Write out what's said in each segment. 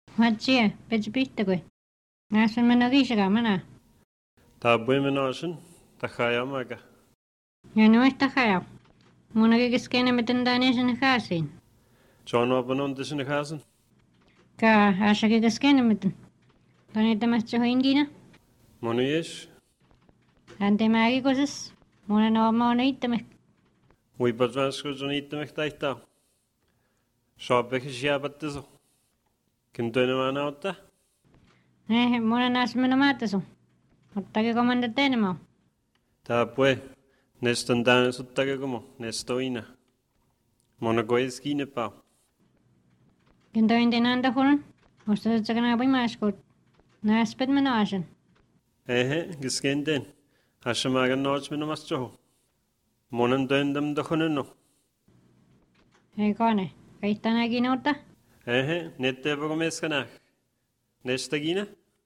Hatsia, pets pihtagui. Naasun mä nagisega mana. Taapuimme noosin, takajamaga. Ja nois takaya. Mun oikein skene miten tää sinne kaasiin. John vapan on sinne kaasin. Ka asakin skene miten. Tani tämästä se hindina. Moni jes. Hän temäkin kosas. Mun on ittämä. Uipat vanskut on ittämä taittaa. Saapekin jääpättäsä. Kintoinen vaan auttaa. Mun on asmena maatasu. Ottakin komandat enemmän. Taapue. Neston tänne suttakin como. Nestoina. Mona kois kiinni paa. Kintoin teen anda hulun. Ostasat sä kanaa puimaskut. Naaspet mä naasen. Geskenden. Asamagan noos minä mastohu. Monen töndäm dohonenno. Hei kone. Kaittanaakin ottaa. Netteepako meskanah. Nestagiina?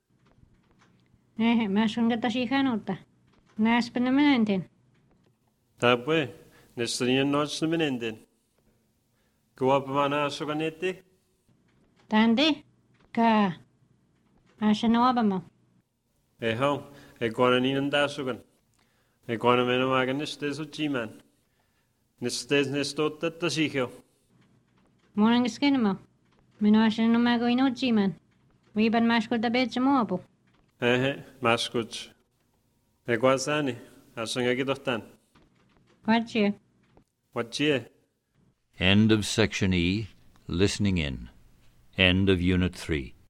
Mä asun katasi kanutta. Naaspet mä menentin. Taapue. Nestagiina noos na menenden. Kuwapa mana asuka nette? Tante. Ka. Asan obama. Ei kone niin taasukan. Ei kone mennä maakan nestees utsiimään. Nestees nestottetta siihio. Mun on keskenema. Minä asan mä kuin utsiimään. Viipan maskulta petse muopu. Maskuts. Ei kuasani. Asan äkitohtaan. Watsia. Watsie. End of Section E, Listening In. End of Unit 3.